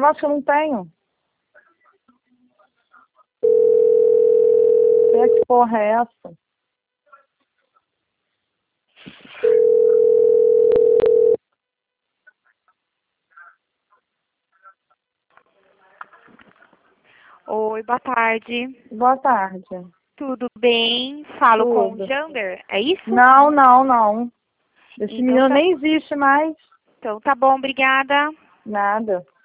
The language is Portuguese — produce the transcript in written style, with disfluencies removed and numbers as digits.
Nossa, eu não tenho. Que porra é essa? Oi, boa tarde. Boa tarde. Tudo bem? Falo com o Tudo. Jander, é isso? Não. Esse Então menino tá, nem existe mais. então tá bom, obrigada. Nada.